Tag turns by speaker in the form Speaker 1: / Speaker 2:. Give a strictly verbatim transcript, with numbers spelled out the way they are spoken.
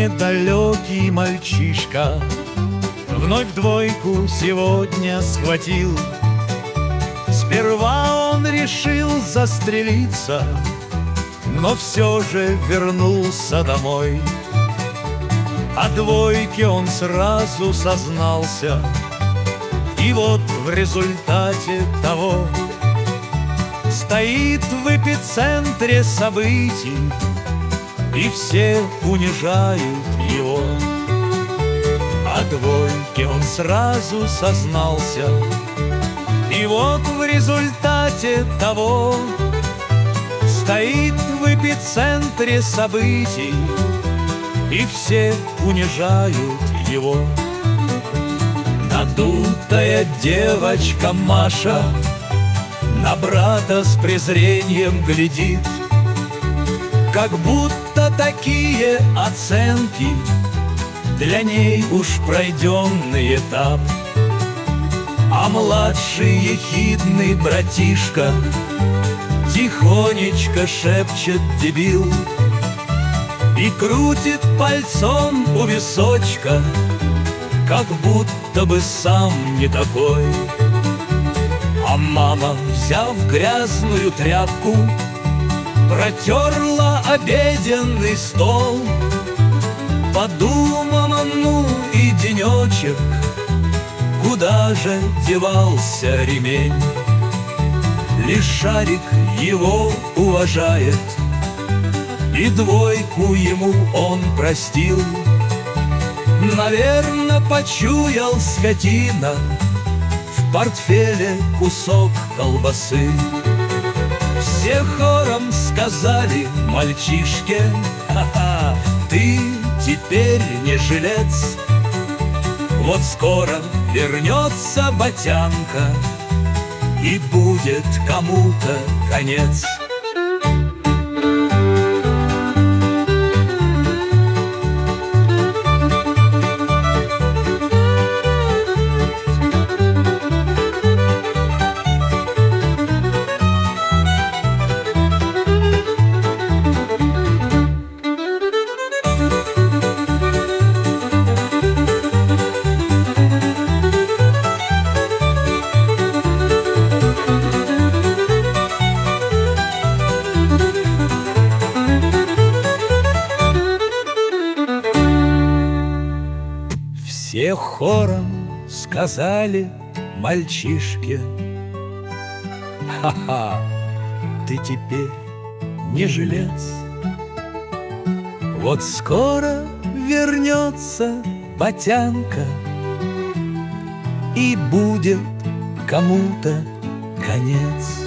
Speaker 1: недалекий мальчишка вновь двойку сегодня схватил. Сперва он решил застрелиться, но все же вернулся домой. О двойке он сразу сознался, и вот в результате того стоит в эпицентре событий, и все унижают его. О двойке он сразу сознался, и вот в результате того стоит в эпицентре событий, и все унижают его. Надутая девочка Маша на брата с презрением глядит, как будто такие оценки для ней уж пройденный этап. А младший ехидный братишка тихонечко шепчет дебил и крутит пальцом у височка, как будто бы сам не такой. А мама, взяв грязную тряпку, протерла обеденный стол. Подумала, ну и денечек, куда же девался ремень? Лишь Шарик его уважает, и двойку ему он простил. Наверно, почуял скотина в портфеле кусок колбасы. Все хором сказали мальчишке: ха-ха, ты теперь не жилец. Вот скоро вернется Батянка, и будет кому-то конец. Все хором сказали мальчишке: ха-ха, ты теперь не жилец. Вот скоро вернется Батянка, и будет кому-то конец.